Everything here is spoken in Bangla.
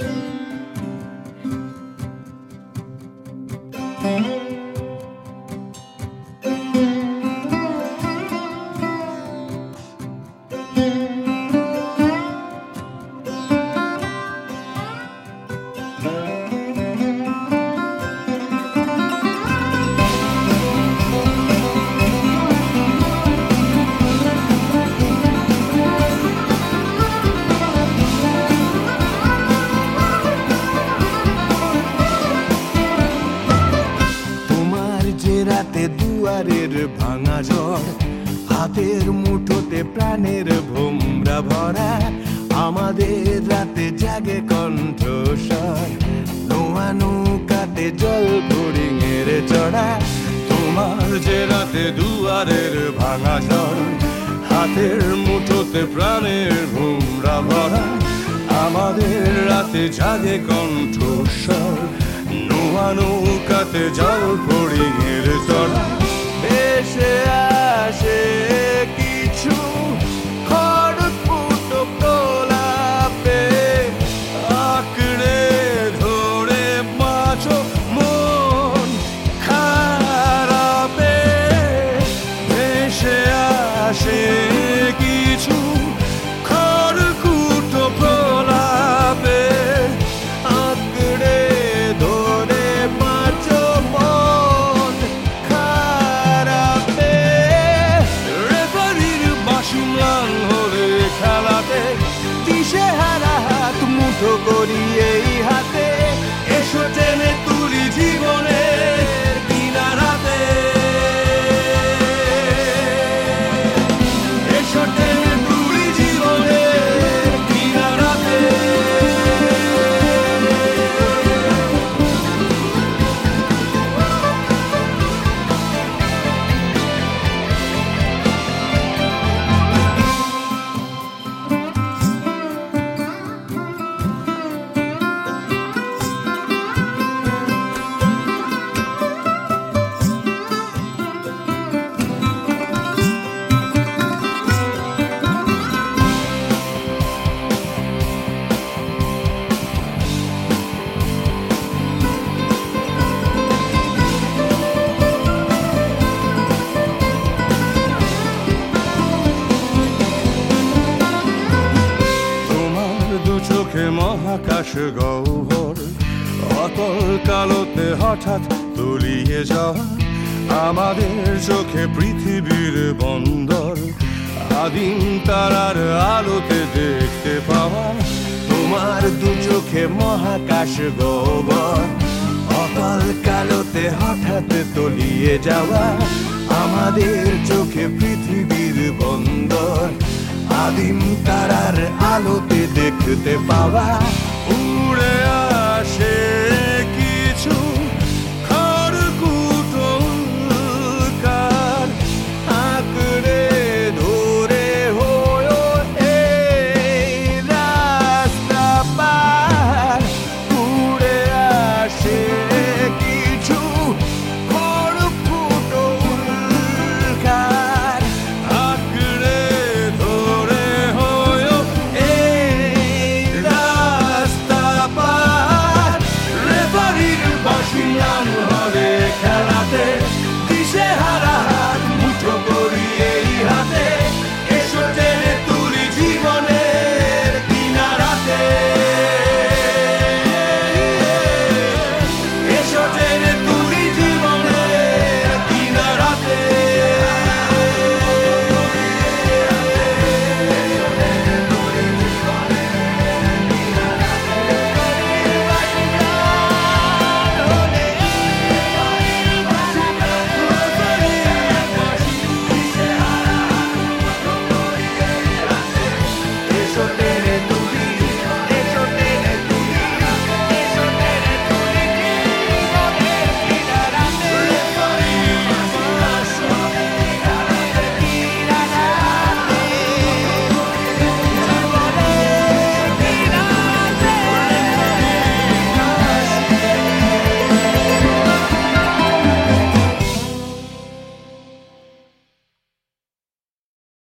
রাতে দুয়ারের ভাঙা ঝড়, হাতের মুঠোতে প্রাণের ভোমরা ভরা, আমাদের রাতে জাগে কণ্ঠস্বর, নোয়া নৌকাতে জল ফড়িংয়ের চড়া। তোমার যে রাতে দুয়ারের ভাঙা ঝড়, হাতের মুঠোতে প্রাণের ভোমরা ভরা, আমাদের রাতে জাগে কণ্ঠস্বর, নোয়া নৌকাতে জল ফড়িংয়ের চড়া। ভেসে আসে কিছু খড়কুটো প্রলাপে, আঁকড়ে ধরে বাঁচো মন খারাপে। ভেসে আসে কিছু খড়কুটো প্রলাপে, আঁকড়ে ধরে বাঁচো মন খারাপে। রেফারির বাঁশি ম্লান হলে খেলাতে, দিশেহারা হাত মুঠো করি এই হাতে, এসো টেনে তুলি জীবনের কিনারাতে। এসো টেনে তুলি জীবনের কিনারাতে। চোখে মহাকাশ গহ্বর, অতল কালোতে হঠাৎ তলিয়ে যাওয়া, আমাদের চোখে পৃথিবীর বন্দর, আদিম তারার আলোতে দেখতে পাওয়া। তোমার দু চোখে মহাকাশ গহ্বর, অতল কালোতে হঠাৎ তলিয়ে যাওয়া, আমাদের চোখে পৃথিবীর বন্দর, আদিম তারার আলোতে দেখতে পাওয়া।